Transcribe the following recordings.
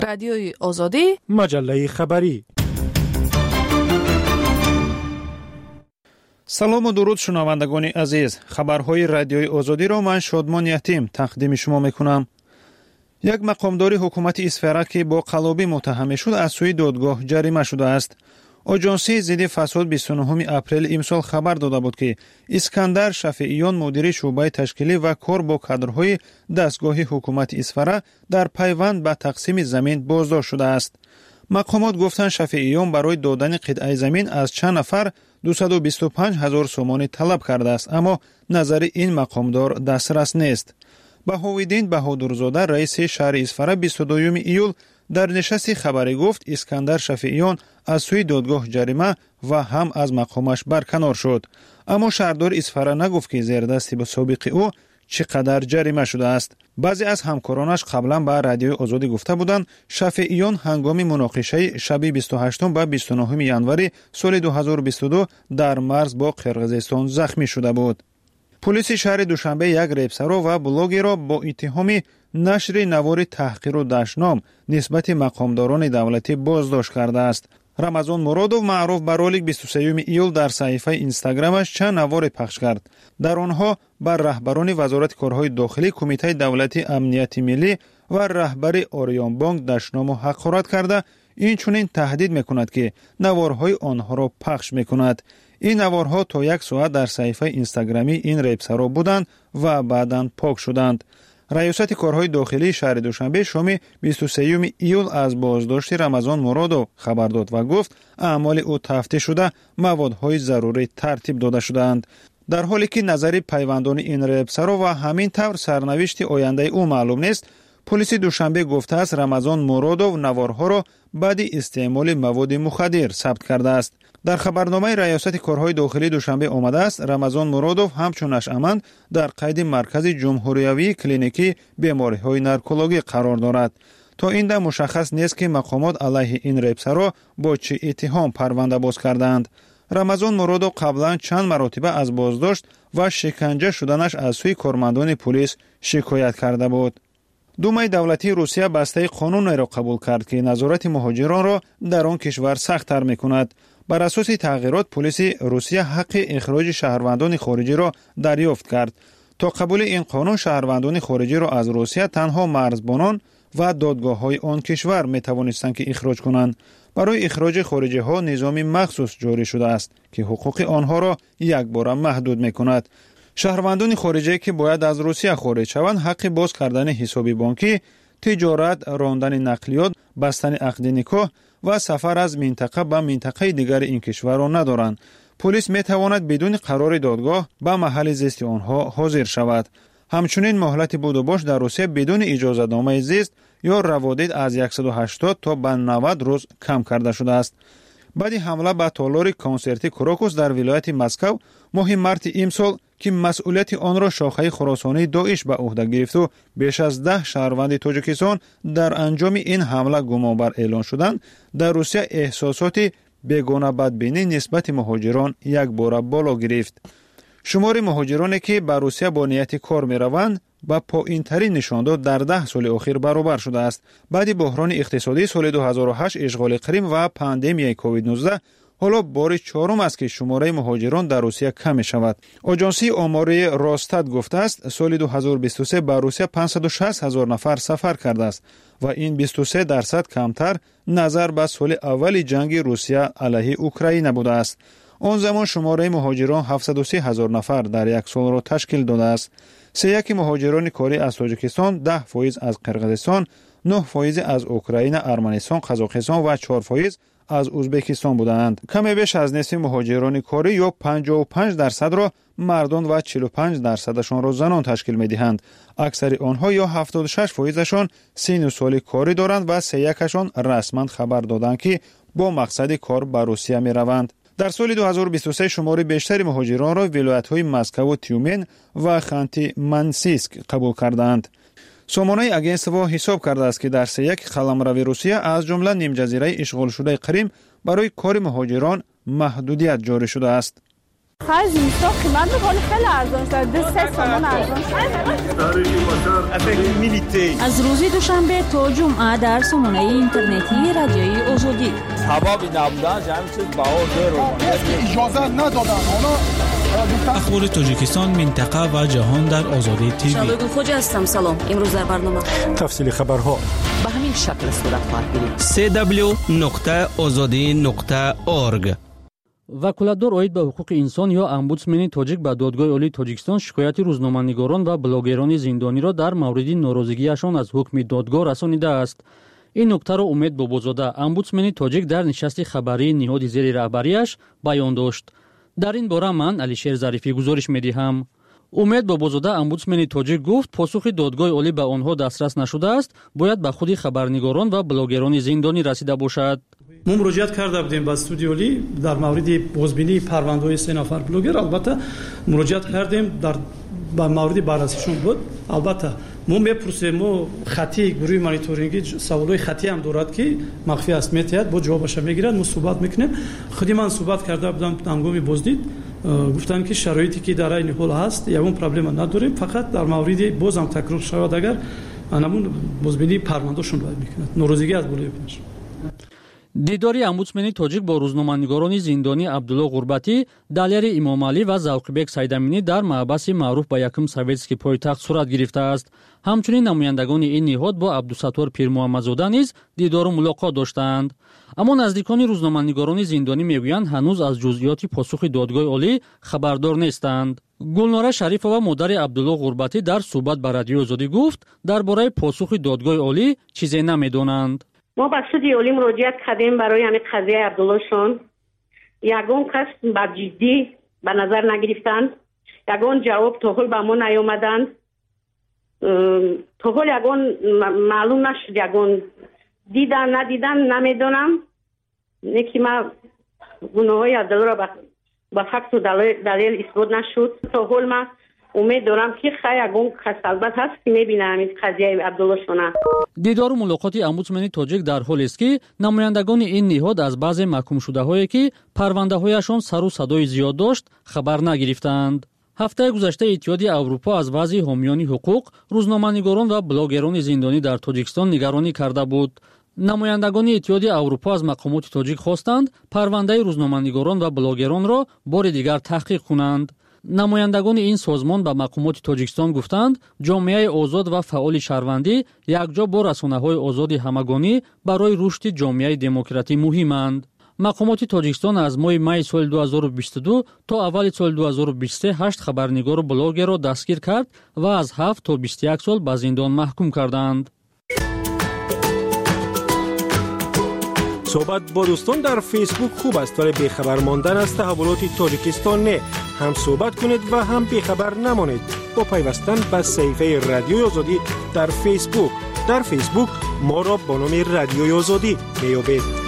رادیوی آزادی، مجله خبری. سلام و درود شنوندگان عزیز. خبرهای رادیوی آزادی را من شادمان یتیم تقدیم شما میکنم. یک مقامدار حکومت اسفرا که با قلابی متهم شد از سوی دادگاه جریمه شده است. آژانسی ضد فساد 29 اپریل امسال خبر داده بود که اسکندر شفیعیان مدیر شعبه تشکیلی و کار با کادرهای دستگاه حکومت اسفرا در پیوند به تقسیم زمین بازداشت شده است. مقامات گفتند شفیعیان برای دادن قطعه زمین از چند نفر 225,000 سومانی طلب کرده است، اما نظر این مقامدار دسترس نیست. بهاوالدین بهادرزاده رئیس شهر اسفرا 22 ایول در نشست خبری گفت اسکندر شفیعیان از سوی دادگاه جریمه و هم از مقامش برکنار شد، اما شهردار اسفرا نگفت که زیر دستی به سابق او چقدر جریمه شده است. بعضی از همکارانش قبلا به رادیوی آزادی گفته بودند شفیعیان هنگام مناقشه شب 28 و 29 январи سال 2022 در مرز با قرقیزستان زخمی شده بود. پلیس شهر دوشنبه یک ریپسرو و بلاگر را با اتهام نشر نوار تحقیر و دشنام نسبت مقامداران دولتی بازداشت کرده است. رمضان مرادов معروف به رولик 23 ایول در صفحه اینستاگرامش چند نوار پخش کرد. در آنها بر رهبران وزارت کارهای داخلی، کمیته دولتی امنیت ملی و رهبر آریان بانک دشنام و حقارت کرده، اینچنین تهدید میکند که نوارهای آنها را پخش میکند. این نوارها تا 1 ساعت در صفحه اینستاگرامی این ریپسرو بودند و بعداً پاک شدند. ریاست کارهای داخلی شهر دوشنبه شام 23 ایول از بازداشت رمضان مرادov خبر داد و گفت اعمال او تفتیش شده، موادهای ضروری ترتیب داده شدند. در حالی که نظر پیوندان این ریپسرو و همین طور سرنوشت آینده او معلوم نیست، پلیس دوشنبه گفته است رمضان مرادov نوارها را بعد استعمال مواد مخدر ثبت کرده است. در خبرنامه ریاست کارهای داخلی دوشنبه آمده است رمضان مرادov همچون نشأمند در قید مرکز جمهوریوی کلینیکی بیماری‌های نارکولوژی قرار دارد. تا این دم مشخص نیست که مقامات علیه این ریپسرو با چه اتهام پرونده باز کردند. رمضان مرادov قبلا چند مرتبه از بازداشت و شکنجه شدنش از سوی کارمندان پلیس شکایت کرده بود. دومای دولتی روسیه بسته قانون را قبول کرد که نظارت مهاجران را در آن کشور سخت‌تر می‌کند. بر اساس تغییرات پلیس روسیه حق اخراج شهروندان خارجی را دریافت کرد. تا قبول این قانون شهروندان خارجی را از روسیه تنها مرزبانان و دادگاه‌های آن کشور می‌توانستند که اخراج کنند. برای اخراج خارجی‌ها نظام مخصوص جاری شده است که حقوق آنها را یک بار محدود می‌کند. شهروندان خارجی که باید از روسیه خارج شوند حق باز کردن حساب بانکی، تجارت، راندن نقلیات، بستن عقد نکاح و سفر از منطقه به منطقه دیگر این کشور را ندارند. پلیس می تواند بدون قرار دادگاه به محل زیست آنها حاضر شود. همچنین مهلت بود و باش در روسیه بدون اجازه نامه زیست یا روادید از 180 تا به 90 روز کم کرده شده است. بعد حمله به تالار کنسرتی کراکوس در ولایت مسکو ماه مارت امسال که مسئولیت آن را شاخه خراسانی داعش به عهده گرفت و بیش از 10 شهروند تاجیکستان در انجام این حمله گمانبر اعلان شدند، در روسیه احساسات بیگانه بدبینی نسبت مهاجران یک بار بالا گرفت. شمار مهاجرانی که به روسیه با نیت کار می روند با پایین‌ترین نشانداد در 10 سال اخیر برابر شده است. بعد بحران اقتصادی سال 2008 اشغال کریم و پاندمی کووید 19 حالا بار چهارم است که شماره مهاجران در روسیه کم می شود. آژانسی آماری راستاد گفته است سال 2023 به روسیه 560,000 نفر سفر کرده است و این 23% کمتر نظر به سال اول جنگ روسیه علیه اوکراین بوده است. آن زمان شماره مهاجران 730,000 نفر در یک سال را تشکیل داده است. 3% مهاجران کاری از تاجیکستان، 10% از قرقیزستان، 9% از اوکراین، ارمنستان، قزاقستان و 4% از ازبکستان بودند. کمی بیش از نصف مهاجران کاری یا 55% را مردان و 45%شان را زنان تشکیل می‌دهند. اکثر آنها یا 76%شان سن و سال کاری دارند و 3%شان رسما خبر دادند که با مقصد کار به روسیه می‌روند. در سال 2023 شمار بیشتر مهاجران را ولایت‌های مسکو و تیومن و خانتی منسیسک قبول کردند. سامانه اگنسیو حساب کرده است که در 3% قلمرو روسیه از جمله نیم جزیره اشغال شده کریم برای کار مهاجران محدودیت جاری شده است. خرج نیستا قیمت ولی خیلی ارزان شد 3 تومان ارزان شد. از روز دوشنبه تا جمعه در سامانه اینترنتی رادیوی آزادی سبب نبودن جمع چیز بهار اجازه ندادن اخبار تاجیکستان، منطقه و جهان در آزادی تیوی. شبگون خوجا هستم. سلام. امروز در برنامه تفصیل خبرها به همین شکل صورت خواهد گرفت. www.azadi.org. وکالتدار اوید به حقوق انسان یا امبودسمن تاجیک به دادگاه عالی تاجیکستان شکایت روزنامه‌نگاران و بلاگران زندانی را در مورد ناراضگیشان از حکم دادگاه رسانیده است. این نکته را امید بابازاده، امبودسمن تاجیک در نشست خبری نهاد زیر رهبریش بیان داشت. در این باره من علیشیر ظریفی گزارش می‌دهم. امید بابازاده امبودسمن تاجیک گفت پاسخ دادگاه عالی به آنها دسترس نشده است، باید به خود خبرنگاران و بلاگران زندانی رسیده باشد. ما مراجعت کرده بودیم به استودیو عالی در مورد بازبینی پرونده‌های 3 نفر بلاگر. البته مراجعت کردیم در به مورد بررسیشون بود. البته ما میپرسیم، ما خطی گروه مانیتورینگی سوالای خطی هم دارد که مخفی است میتید با جوابش میگیرد. ما صحبت میکنیم. خودی من صحبت کرده بودم هنگام بازدید، گفتن که شرایطی که در این حال هست یگان پرابلم نداریم، فقط در مورد باز هم تکرار شود اگر انمون بازبینی پروندهشون باید میکنند ناراضگی از بالای پنج. دیداری امبودسمن تاجیک با روزنامه‌نگاران زندانی عبدالله غربتی، دلیر امامعلی و ذوقبک سیدامینی در محبس معروف به یکم سویتسکی پایتخت صورت گرفته است. همچنین نمایندگان این نهاد با عبدالستار پیرمحمدزاده نیز دیدار و ملاقات داشتند. اما نزدیکان روزنامه‌نگاران زندانی میگویند هنوز از جزئیات پاسخ دادگاه عالی خبردار نیستند. گلناره شریفова مادر عبدالله غربتی در صحبت با رادیو آزادی گفت درباره پاسخ دادگاه عالی چیزی نمیدانند. ما به سود عالی مراجعت کردیم برای همین قضیه عبدالله شان. یگان کس با جدی به نظر نگرفتند، یگان جواب تا حال به ما نیامدند، تا حال یگان معلوم نشد، یگان دیدن ندیدن نمیدونم. نکی ما گناه های عبدالله را با فکت و دلیل اثبات نشد. تا حال ما امید دارم که یگان کس البته هست که میبینه همین قضیه عبدالله شانه. دیدار و ملاقات امبودسمن تاجیک در حالی است که نمایندگان این نهاد از بعض محکوم شده هایی که پرونده هایشان سر و صدای زیاد داشت خبر نگرفتند. هفته گذشته اتحادیه اروپا از وضع حامیان حقوق، روزنامه‌نگاران و بلاگران زندانی در تاجیکستان نگرانی کرده بود. نمایندگان اتحادیه اروپا از مقامات تاجیک خواستند پرونده روزنامه‌نگاران و بلاگران را بار دیگر تحقیق کنند. نمایندگان این سازمان به مقامات تاجیکستان گفتند جامعه آزاد و فعال شهروندی یکجا با رسانه‌های آزاد همگانی برای رشد جامعه دموکراتی مهمند. مقامات تاجیکستان از ماه می سال 2022 تا اول سال 2023 8 خبرنگار و بلاگر را دستگیر کرد و از 7 تا 21 سال به زندان محکوم کردند. صحبت با دوستان در فیسبوک خوب است، ولی بیخبر ماندن از تحولات تاجیکستان نه. هم صحبت کنید و هم بیخبر نمانید با پیوستن به صفحه رادیوی آزادی در فیسبوک. در فیسبوک ما را با نام رادیوی آزادی میابید.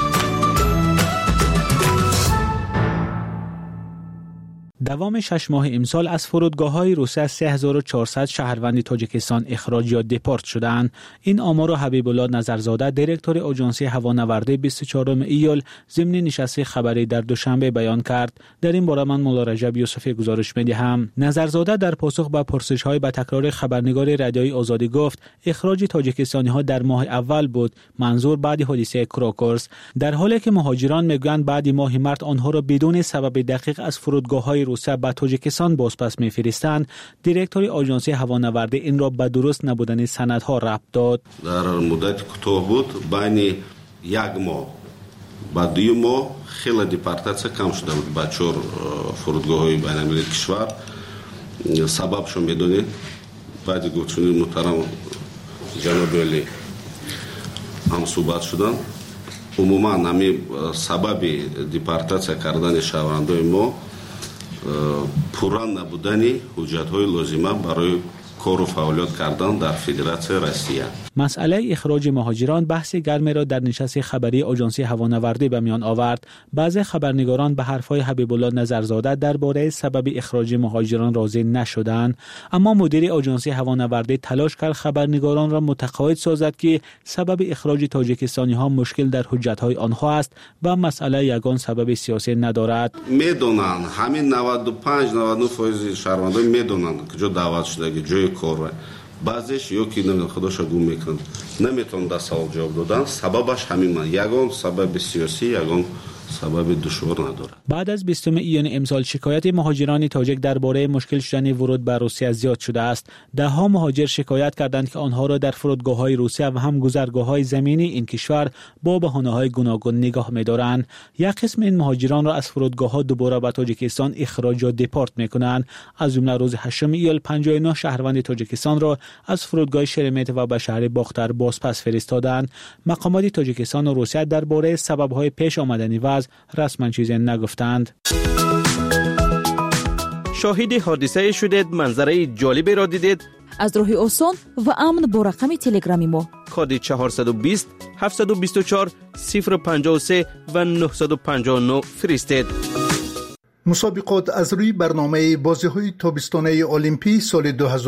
دوام 6 ماه امسال از فرودگاه‌های روسیه 3400 شهروند تاجیکستان اخراج یا دپورت شدند. این آمار را حبیب الله نظرزاده، دیرکتور آژانس هوانوردی 24 ایول ضمن نشست خبری در دوشنبه بیان کرد. در این باره من مولا رجب یوسفی گزارش می‌دهم. نظرزاده در پاسخ به پرسش‌های به تکرار خبرنگار رادیوی آزادی گفت اخراج تاجیکستانی‌ها در ماه اول بود، منظور بعد حادثه کراکورس، در حالی که مهاجران میگویند بعد ماه مارس آنها را بدون سبب دقیق از فرودگاه‌های روسیه به تاجیکستان بازپس می‌فرستند. دیرکتور آژانس هوانوردی این را به درست نبودن سندها ربط داد. در مدت کوتاه بود، بین یک ماه و 2 ماه خیلی دیپارتاسیا کم شده بود با 4 فرودگاه‌های بین‌المللی کشور. سببشو می‌دونید؟ بعد گفتن محترم جناب علی هم صحبت شدن. عموما همین سبب دیپارتاسیا کردن شهروندان ما پوران نبودن حجت‌های لازمه برای کار و فعالیت کردن در فدراسیون روسیه. مسئله اخراج مهاجران بحث گرمی را در نشست خبری آژانس هوانوردی به میان آورد. بعضی خبرنگاران به حرفهای حبیب الله نظرزاده درباره سبب اخراج مهاجران راضی نشدند، اما مدیر آژانس هوانوردی تلاش کرد خبرنگاران را متقاعد سازد که سبب اخراج تاجیکستانی ها مشکل در حجت های آنها است و مسئله یگان سبب سیاسی ندارد. میدونن همین 95-99% شهروندان میدونن کجا دعوت شده، جای کار. بعضیش یکی نمیدونن خودشو گم میکنن، نمیتونن در سوال جواب دادن. سببش همین من، یگان سبب سیاسی، یگان سبب دشوار نداره. بعد از 20 ایون امسال شکایت مهاجران تاجیک درباره مشکل شدن ورود به روسیه زیاد شده است. ده‌ها مهاجر شکایت کردند که آنها را در فرودگاه‌های روسیه و هم گذرگاه‌های زمینی این کشور با بهانه‌های گوناگون نگاه می‌دارند. یک قسم این مهاجران را از فرودگاه‌ها دوباره به تاجیکستان اخراج و دپورت می‌کنند. از جمله روز 8 ایول 59 شهروند تاجیکستان را از فرودگاه شرمت و به شهر باختر بازپس فرستادند. مقامات تاجیکستان و روسیه درباره سبب‌های پیش آمدن وضع رسما چیزی نگفتند. شاهد حادثه شدید، منظره جالبی را دیدید؟ از راه آسان و امن با رقم تلگرامی ما کد 420 724 053 و 959 فرستید. مسابقات از روی برنامه بازی‌های تابستانه المپی سال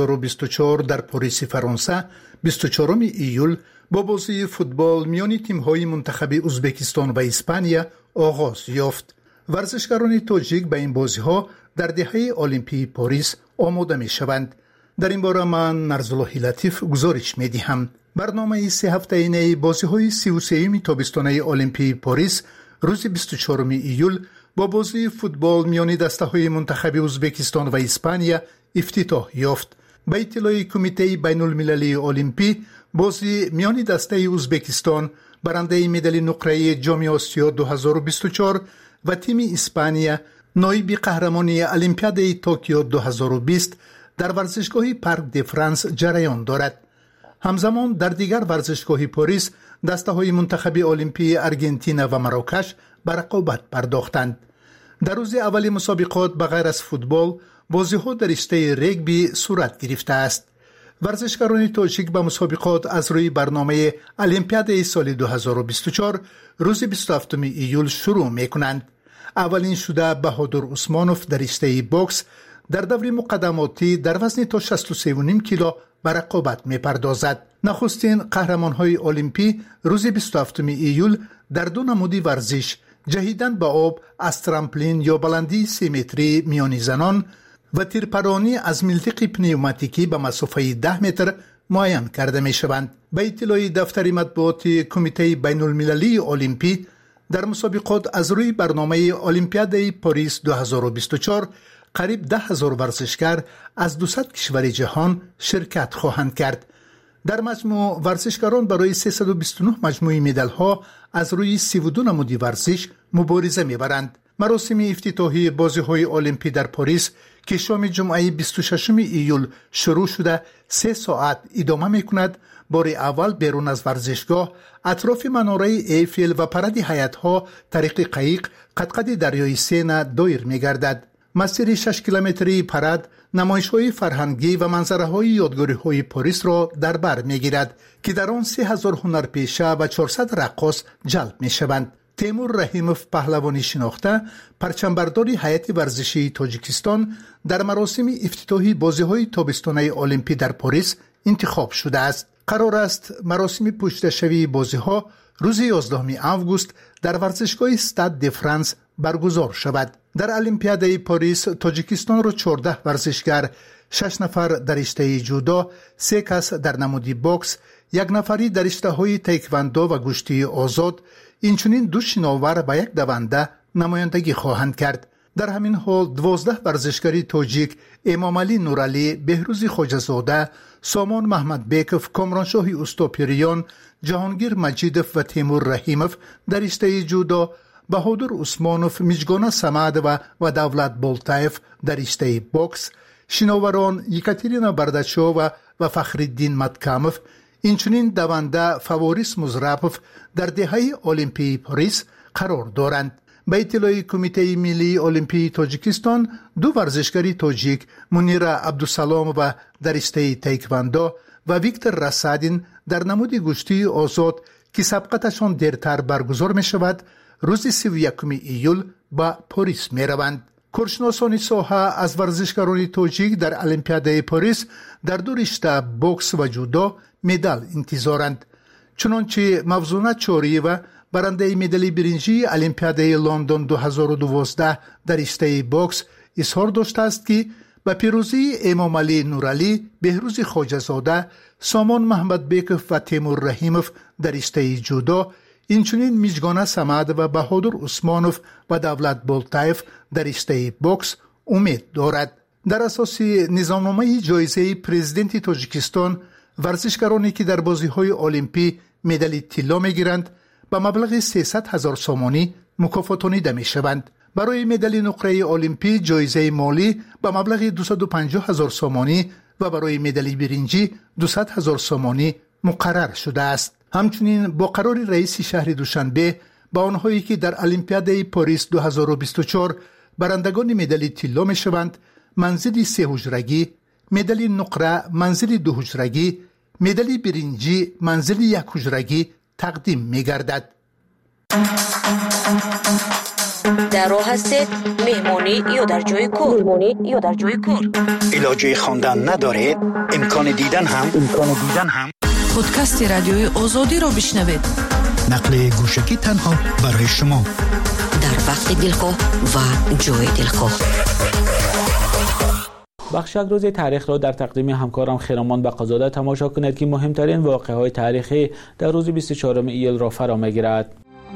2024 در پاریس فرانسه 24 ایول با بازی فوتبال میان تیم‌های منتخب ازبکستان و اسپانیا آغاز یافت. ورزشکاران تاجیک به این بازی‌ها در دهه المپی پاریس آماده می‌شوند. در این باره من نرزالله لطیف گزارش می‌دهم. برنامه 3 هفته‌ای بازی‌های 33 تابستانه المپی پاریس روز 24 ایول با بازی فوتبال میان دسته‌های منتخب ازبکستان و اسپانیا افتتاح یافت. به اطلاع کمیته بین‌المللی المپی، بازی میان دسته ازبکستان برنده مدال نقره جام آسیا 2024 و تیم اسپانیا نایب قهرمانی المپیاد توکیو 2020 در ورزشگاه پارک د فرانس جریان دارد. همزمان در دیگر ورزشگاه پاریس دسته‌های منتخب المپی آرژانتین و مراکش به رقابت پرداختند. در روز اول مسابقات بغیر از فوتبال، بازی‌ها در رشته رگبی صورت گرفته است. ورزشکاران تاجیک به مسابقات از روی برنامه المپیاد سال 2024 روز 27 ایول شروع می‌کنند. اولین شده بهادر عثمانوف در رشته باکس در دور مقدماتی در وزن تا 63.5 کیلو به رقابت می‌پردازد. نخستین قهرمان‌های المپی روز 27 ایول در دو نمود ورزش جهیدن به آب از ترامپلین یا بلندی 3 متری میانی زنان و تیرپرانی از ملتق پنیوماتیکی به مسافه 10 متر معین کرده می شوند. به اطلاع دفتر مطبوعات کمیته بین المللی المپی، در مسابقات از روی برنامه المپیاد پاریس 2024 قریب 10,000 ورزشکار از 200 کشور جهان شرکت خواهند کرد. در مجموع ورزشکاران برای 329 مجموعی مدال ها از روی 32 نمودی ورزش مبارزه می‌برند. مراسم افتتاحی بازی‌های المپی در پاریس که شام جمعه 26 ایول شروع شده 3 ساعت ادامه می‌کند. بار اول بیرون از ورزشگاه اطراف مناره ایفل و پرده حیاط‌ها طریق قایق قد دریای سین دایر می‌گردد. مسیر 6 کیلومتری پرد نمایش‌های فرهنگی و منظره‌های یادگاری‌های پاریس را در بر می‌گیرد که در آن 3000 هنرپیشه و 400 رقاص جلب می‌شوند. تیمور رحیموف پهلوانی شناخته پرچمبردار هیئت ورزشی تاجیکستان در مراسم افتتاحی بازی‌های تابستانه المپی در پاریس انتخاب شده است. قرار است مراسم پشتشوی بازی‌ها روز 11 آگوست در ورزشگاه استاد د فرانس برگزار شود. در المپیاد پاریس تاجیکستان را 14 ورزشکار، 6 نفر در رشته جودو، 3 کس در نمودی باکس، 1 نفری در رشته‌های تایکواندو و گشتی آزاد، اینچنین 2 شناور و 1 دونده نمایندگی خواهند کرد. در همین حال 12 ورزشکاری تاجیک امامعلی نورعلی، بهروز خواجه‌زاده، سامان محمد بیکوف، کامرانشاه استوپیریان، جهانگیر مجیدوف و تیمور رحیموف در رشته جودو، بهادر عثمانوف، میجگانا سمد و دولت بولتایف در رشته باکس، شناوران یکاترینا برداچووا و فخرالدین متکاموف، اینچنین دونده فواریس مزرپوف در دهه المپی پاریس قرار دارند. به اطلاع کمیته ملی المپی تاجیکستان، دو ورزشکاری تاجیک منیرا عبدالسلام و در رشته تایکواندو و ویکتور رسادین در نمود گشتی آزاد که سبقتشان دیرتر برگزار می شود، روز 31 ایول به پاریس می روند. کارشناسان ساحه از ورزشکاران تاجیک در المپیاد پاریس در دو رشته بوکس و جودو مدال انتظارند. چنانچه موزونه چوری و برنده مدال برنجی المپیاد لندن 2012 در رشته بوکس اظهار داشته است که با پیروزی امام علی نورعلی، بهروز خواجه‌زاده، سامان محمد بیکوف و تیمور رحیموف در رشته جودو، اینچنین میجگانه صمد و بهادر عثمانوف و دولت بولتایف در رشته بوکس امید دارد. در اساس نظامنامه جایزه پرزیدنت تاجیکستان، ورزشکارانی که در بازی‌های المپی مدال طلا می‌گیرند با مبلغ 300,000 سومانی مکافاتانیده می‌شوند. برای مدال نقره المپی جایزه مالی با مبلغ 250,000 سومانی و برای مدال برنجی 200,000 سومانی مقرر شده است. همچنین با قرار رئیس شهر دوشنبه با آنهایی که در المپیاد پاریس 2024 برندگان مدال طلا می‌شوند، منزل 3 حجرگی، مدال نقره منزل 2 حجرگی، مدال برنجی منزل 1 حجرگی تقدیم می‌گردد. در راه هستید مهمانی یا در جای کار علاجه خواندن ندارید، امکان دیدن هم پادکست رادیوی آزادی را بشنوید. نقل گوشکی تنها برای شما در وقت دلخواه و جای دلخواه. بخش روز تاریخ را در تقدیم همکارم خیرامان بقازاده تماشا کنید که مهمترین واقعه‌های تاریخی در روز 24 ایول را فرا می‌گیرد.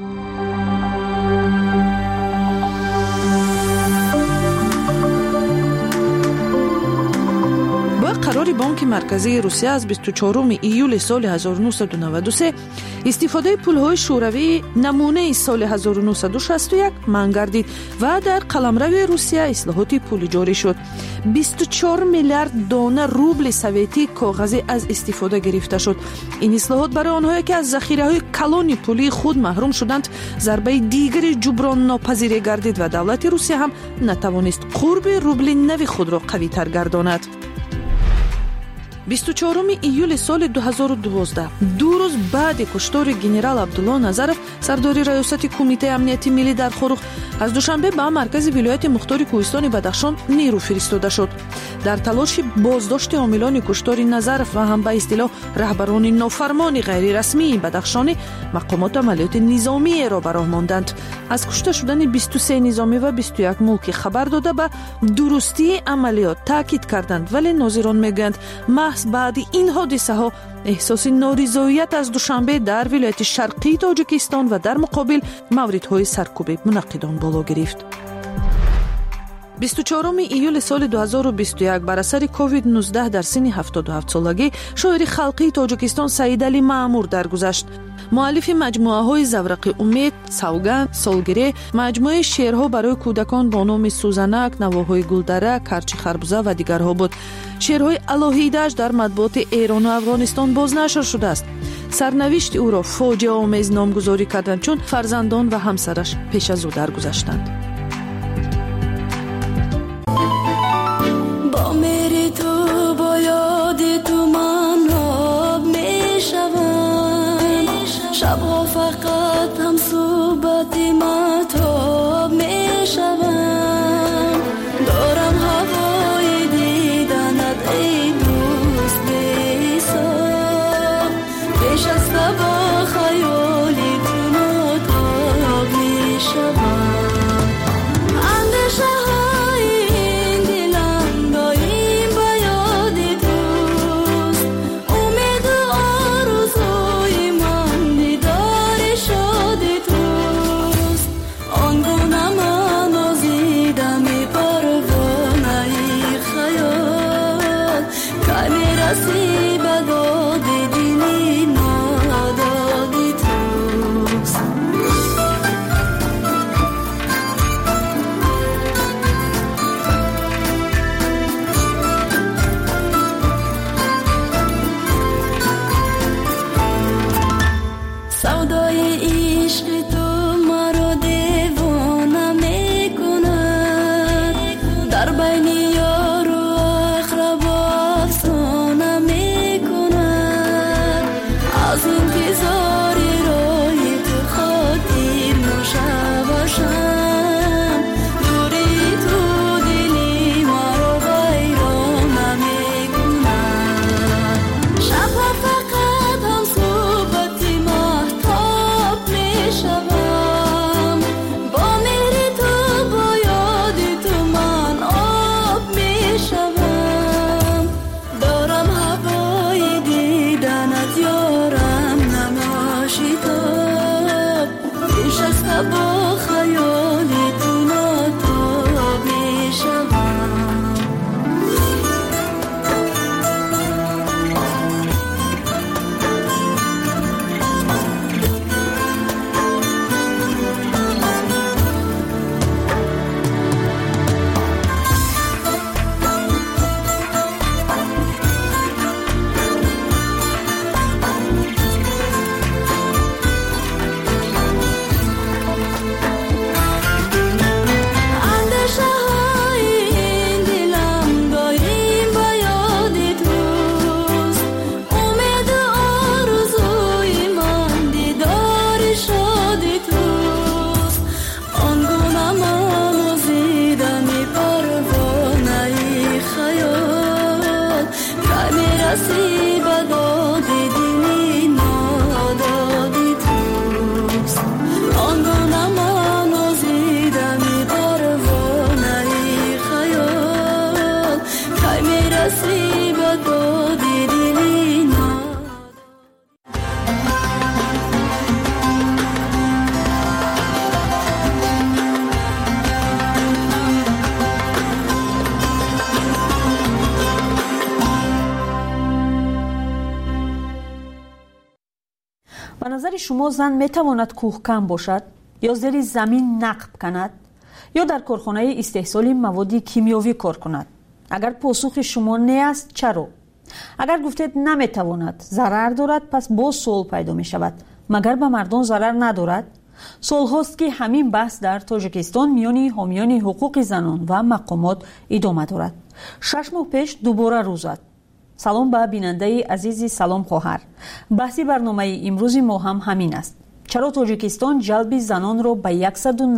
قرار بانک مرکزی روسیه از 24 ایول سال 1993 استفاده پول‌های شوروی نمونه سال 1961 منع گردید و در قلمرو روسیه اصلاحات پولی جاری شد. 24 میلیارد دانه روبل سوویتی کاغذی از استفاده گرفته شد. این اصلاحات برای آنهایی که از ذخیره‌های کلان پولی خود محروم شدند ضربه دیگری جبران ناپذیر گردید و دولت روسیه هم نتوانست قرب روبل نو خود را قوی‌تر گرداند. 24 ایول سال 2012 دو روز بعد کشتار گنرال عبدالله نظرов سرداری ریاست کمیته امنیتی ملی در خروخ از دوشنبه به مرکز ولایت مختار کوهستان بدخشان نیرو فرستاده شد. در تلاش بازداشت عاملان کشتار نظرов و هم به اصطلاح رهبران نافرمان غیر رسمی بدخشانی مقامات عملیات نظامی را به راه ماندند. از کشته شدن 23 نظامی و 21 ملکی خبر داده به درستی عملیات تاکید کردند، ولی ناظران میگویند محض بعد این حادثه ها احساس نارضایت از دوشنبه در ولایت شرقی تاجیکستان و در مقابل موردهای سرکوب منعقدان بالا گرفت. 24 ایول سال 2021 بر اثر کووید 19 در سن 77 سالگی شاعر خلقی تاجیکستان سعید علی مأمور درگذشت. مؤلف مجموعه‌های زورق امید، سوگند، سالگیری، مجموعه شعرها برای کودکان با نام سوزنک، نواهای گلدره، کرچی خربوزه و دیگرها بود. شعرهای الهیده‌اش در مطبوعات ایران و افغانستان بازنشر شده است. سرنوشت او را فاجعه آمیز نامگذاری کردند چون فرزندان و همسرش پیش از او درگذشتند. با میری تو با یاد تو من آب میشوم، شبها فقط هم صحبت مهتاب میشوم. دارم هوای دیدنت ای دوست بی‌حساب، پیش از با خیالی تو ناتاب میشوم. سودای عشق تو مرا دیوانه با خیالتون آتاب شوم به نظر شما زن میتواند کوهکن باشد یا زیر زمین نقب کند یا در کارخانه استحصال مواد کیمیایی کار کند؟ اگر پاسخ شما نه است چرا؟ اگر گفتید نمیتواند، ضرر دارد، پس باز سوال پیدا می شود مگر به مردم ضرر ندارد؟ سال هاست که همین بحث در تاجیکستان میان حامیان حقوق زنان و مقامات ادامه دارد. 6 ماه پیش دوباره روز زد. سلام به بیننده عزیزی، سلام خواهر. بحثی برنامه امروز ما هم همین است. چرا تاجیکستان جلب زنان را به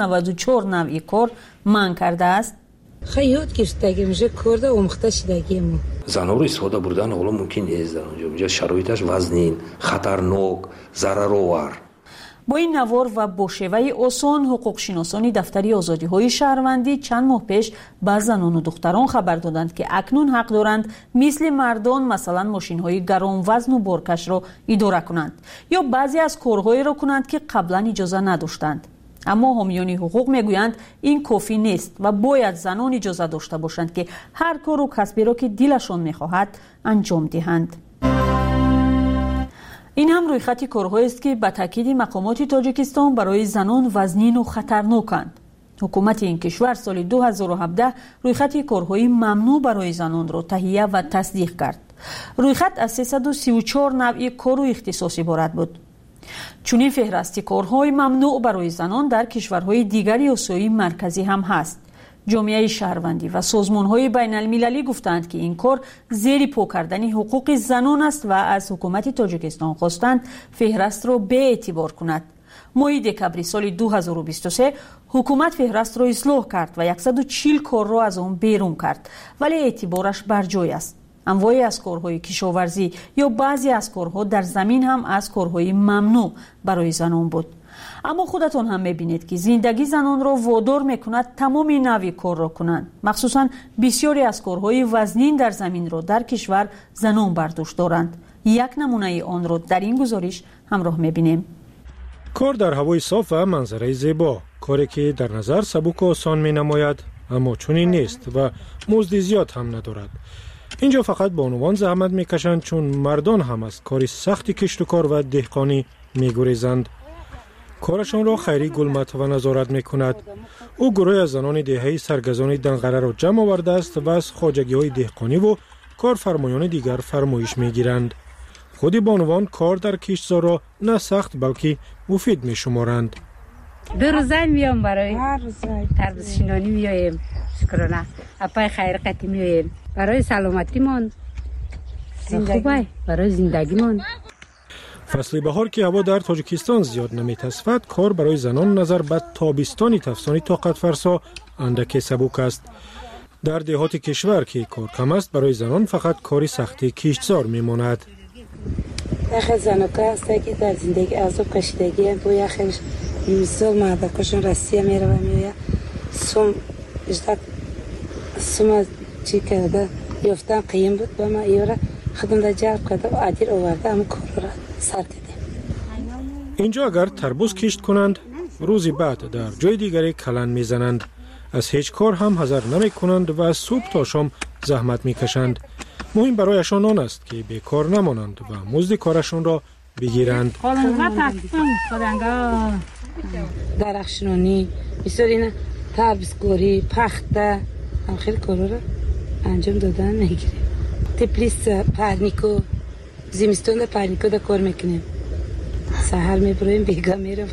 194 نوع کار منع کرده است؟ خیلی گرفتگی میشه کرده اومخته شدگی ما. زنها رو استفاده بردن حالا ممکن نیست در اونجا شرایطش وزنین، خطرناک، ضررآور. با این نوار و با شیوه آسان حقوق شناسانی دفتری آزادی های شهروندی چند ماه پیش به زنان و دختران خبر دادند که اکنون حق دارند مثل مردان مثلا ماشین های گران وزن و بارکش را اداره کنند یا بعضی از کارهایی را کنند که قبلا اجازه نداشتند. اما حامیان حقوق میگویند این کافی نیست و باید زنان اجازه داشته باشند که هر کار و کسبی را که دلشان میخواهد انجام دهند. این هم رویخط کارهایی است که به تاکید مقامات تاجیکستان برای زنان وزنین و خطرناکند. حکومت این کشور سال 2017 رویخط کارهای ممنوع برای زنان را تهیه و تصدیق کرد. رویخط از 334 نوع کار و اختصاص عبارت بود. چنین فهرست کارهای ممنوع برای زنان در کشورهای دیگری آسیای مرکزی هم هست. جامعه شهروندی و سازمان‌های بین‌المللی گفتند که این کار زیر پا کردن حقوق زنان است و از حکومت تاجیکستان خواستند فهرست را به اعتبار کند. ماه دکبر سال 2023 حکومت فهرست را اصلاح کرد و 140 کار را از آن بیرون کرد، ولی اعتبارش بر جای است. انواعی از کارهای کشاورزی یا بعضی از کارها در زمین هم از کارهای ممنوع برای زنان بود. اما خودتون هم میبینید که زندگی زنان را وادار میکند تمام نوع کار را کنند. مخصوصا بسیاری از کارهای وزنین در زمین را در کشور زنان برداشت دارند. یک نمونه آن را در این گزارش همراه میبینیم. کار در هوای صاف و منظره زیبا، کاری که در نظر سبک و آسان مینماید اما چنین نیست و مزد زیاد هم ندارد. اینجا فقط به عنوان زحمت میکشند چون مردان هم از کار سخت کشت و کار و دهقانی میگریزند. کارشان را خیری گلمت و نظارت میکند. او گروه از زنان دهه‌ای سرگزان دنقره را جمع آورده است و از خواجگی های دهقانی و کارفرمایان دیگر فرمایش میگیرند. خود بانوان کار در کشتزار را نه سخت بلکه مفید میشمارند. دو روزه میام برای تربیت شینانی میایم، شکرانه اپای خیر قطعی میایم برای سلامتیمان، خوبه برای زندگیمان. فصل بهار که هوا در تاجیکستان زیاد نمیتصفد، کار برای زنان نظر به تابستانی تفسانی طاقت فرسا اندکی سبک است. در دهات کشور که کار کم است، برای زنان فقط کاری سختی کشتزار میماند. یخ زنکا است که در زندگی عذاب کشیدگی دو یخش میسال مادرکشون رسیه میره و میوه سوم اجداد سوم چی کرده یافتن قیم بود با ما ایوره خودم در جلب کرده و عدیر آورده اما کار را سر کردیم. اینجا اگر تربوز کشت کنند روز بعد در جای دیگری کلن میزنند. از هیچ کار هم حذر نمی کنند و از صبح تا شام زحمت می کشند. مهم برایشان آن است که بیکار نمانند و مزد کارشان را بگیرند. درخشانی، بسیار تربیت‌کاری، پخته، هم خیلی کارا را انجام دادن میگیریم. تپلیس پرنیکو، زمستون در پرنیکو در کار میکنیم. سحر میبریم بیگا میرم.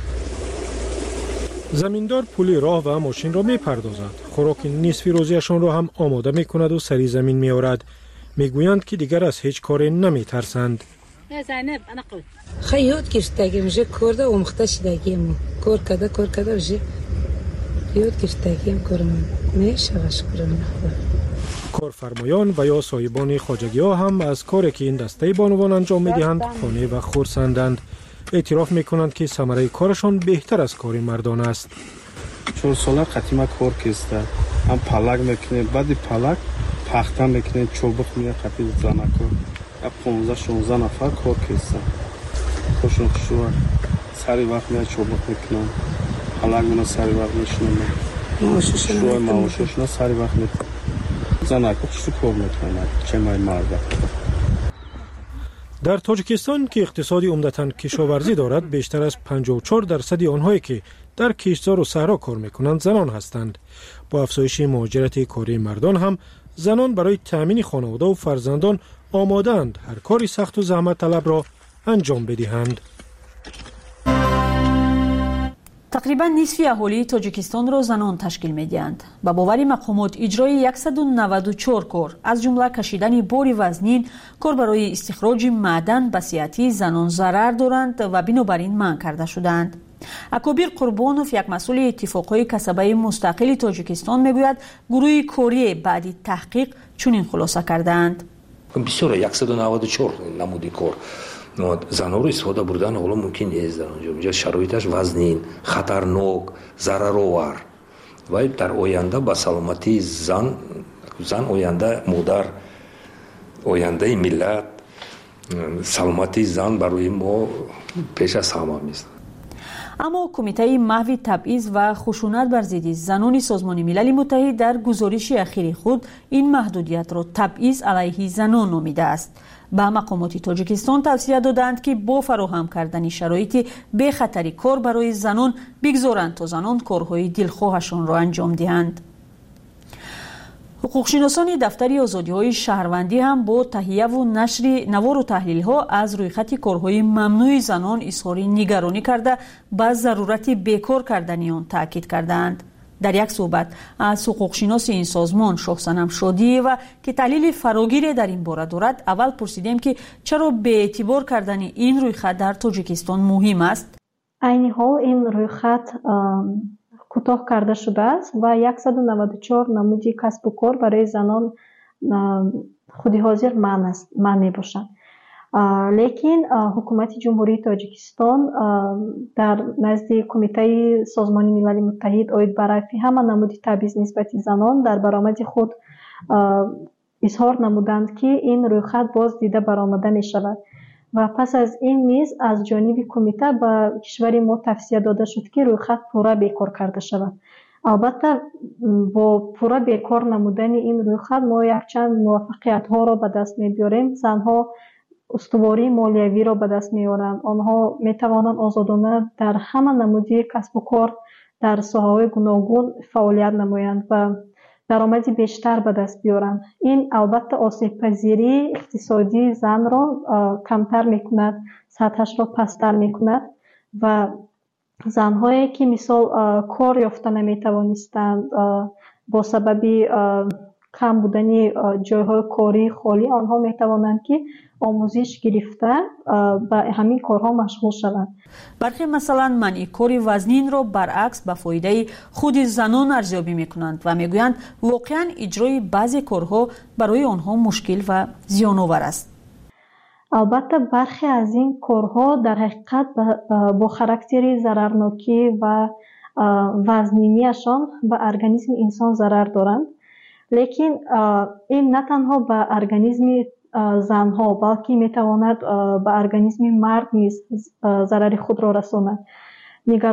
زمیندار پول راه و ماشین را میپردازد. خوراک نصف روزیشان را هم آماده میکند و سری زمین میآورد. میگویند که دیگر از هیچ کاری نمیترسند. خیلی یاد گرفتگی میشه کرده و مخته شدگیم. کار کده میشه یاد گرفتگیم کارم میشه شکرم. کارفرمایان و یا صاحبان خواجگی ها هم از کاری که این دسته بانوان انجام میدهند خانه و خرسندند. اعتراف میکنند که ثمره کارشان بهتر از کار مردان است. 4 ساله قدیما کار کسته. هم پالک میکنه، بعد پالک پخته میکنه، چوبک میاد قطعی زنکو. 15-16 نفر کار کسته. خوشون خوشو سری وقت میاد چوبک میکنن. پالک منو سری وقت میشونن. معاششون سری وقت میکنن. زنکو خوشو کار میکنن. چه مای مرد. در تاجیکستان که اقتصادی عمدتاً کشاورزی دارد، بیشتر از 54% آنهایی که در کشتزار و صحرا کار میکنند زنان هستند. با افزایش مهاجرت کاری مردان هم زنان برای تأمین خانواده و فرزندان آماده‌اند هر کاری سخت و زحمت طلب را انجام بدهند. تقریبا نصف اهالی تاجیکستان را زنان تشکیل می‌دهند. با باور مقامات اجرای 194 کار از جمله کشیدن بار وزنین، کار برای استخراج معدن به صحت زنان ضرر دارند و بنابراین منع کرده شدند. اکابر قربانوف، یک مسئول اتفاقهای کسبه مستقل تاجیکستان، میگوید گروه کاری بعد تحقیق چنین خلاصه کردند. بسیار 194 نمودی کار زنها رو استفاده بردن حالا ممکن نیست در اونجا شرایطش وزنین، خطرناک، ضررآور و در آینده با سلامتی زن آینده مادر، آینده ملت، سلامتی زن برای ما پیش از همه است. اما کمیته محو تبعیض و خشونت بر ضد زنان سازمان ملل متحد در گزارش اخیر خود این محدودیت را تبعیض علیه زنان نامیده است. به مقامات تاجیکستان توصیه دادند که با فراهم کردن شرایط بی خطری کار برای زنان بگذارند تا زنان کارهای دلخواهشان را انجام دهند. حقوقشناسان دفتر آزادی‌های شهروندی هم با تهیه و نشر نوار و تحلیل‌ها از رویخط کارهای ممنوع زنان اظهار نگرانی کرده به ضرورت بیکار کردن آن تاکید کردند. در یک صحبت از حقوقشناس این سازمان شاهصنم شادی و که تحلیل فراگیری در این باره دارد، اول پرسیدیم که چرا به اعتبار کردن این رویخط در تاجیکستان مهم است. عین حال این رویخط کوتاه کرده شده است و 194 نمودی کسب و کار برای زنان خودی حاضر من می باشند. لیکن حکومت جمهوری تاجیکستان در نزد کمیته سازمان ملل متحد اوید برای همه نمودی تبعیض نسبت زنان در برآمد خود اظهار نمودند که این رویخط باز دیده برآمده می شود و پس از این نیز از جانب کمیته به کشور ما توصیه داده شد که رویخط پورا بیکار کرده شود. البته با پورا بیکار نمودن این رویخط ما یک چند موفقیت ها را به دست می بیاریم. زنها استواری مالیوی را به دست می آورند. آنها می توانند آزادانه در همه نمودی کسب و کار در ساحه‌های گوناگون فعالیت نمایند و درآمدی بیشتر به دست بیارند. این البته آسیب پذیری اقتصادی زن را کمتر می کند، سطحش را پستر می کند و زنهایی که مثال کار یافته نمی توانستند با سبب کم بودن جایهای کاری خالی، آنها می توانند که آموزش گرفته به همین کارها مشغول شوند. برخی مثلا منع کار وزنین را برعکس به فایده خود زنان ارزیابی میکنند و میگویند واقعا اجرای بعضی کارها برای آنها مشکل و زیان آور است. البته برخی از این کارها در حقیقت با خاراکتر ضررناکی و وزنینیشان به ارگانیسم انسان ضرر دارند. لیکن این نه تنها به ارگانیسم زنها بلکه میتواند به ارگانیسم مرد نیز ضرر خود را رساند.